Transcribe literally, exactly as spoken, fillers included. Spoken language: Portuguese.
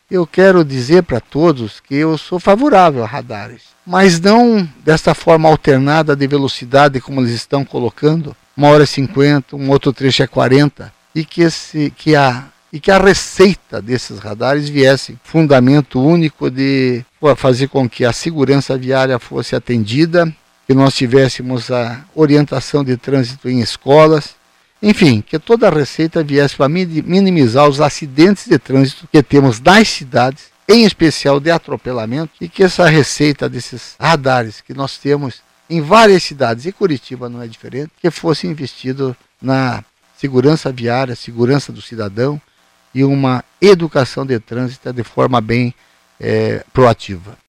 Eu quero dizer para todos que eu sou favorável a radares, mas não desta forma alternada de velocidade como eles estão colocando, uma hora e cinquenta, um outro trecho é quarenta, e que, esse, que, a, e que a receita desses radares viesse fundamento único de fazer com que a segurança viária fosse atendida, que nós tivéssemos a orientação de trânsito em escolas, enfim, que toda a receita viesse para minimizar os acidentes de trânsito que temos nas cidades, em especial de atropelamento, e que essa receita desses radares que nós temos em várias cidades, e Curitiba não é diferente, que fosse investido na segurança viária, segurança do cidadão e uma educação de trânsito de forma bem é, proativa.